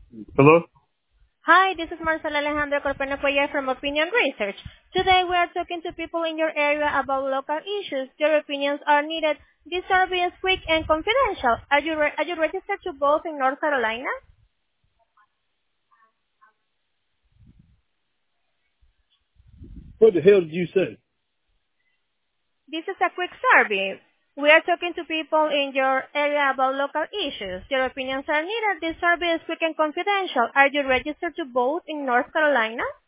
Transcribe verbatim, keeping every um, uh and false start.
Hello? Hi, this is Marcela Alejandro Corpena Cuellar from Opinion Research. Today we are talking to people in your area about local issues. Your opinions are needed. This survey is quick and confidential. Are you, re- are you registered to vote in North Carolina? What the hell did you say? This is a quick survey. We are talking to people in your area about local issues. Your opinions are needed. This survey is quick and confidential. Are you registered to vote in North Carolina?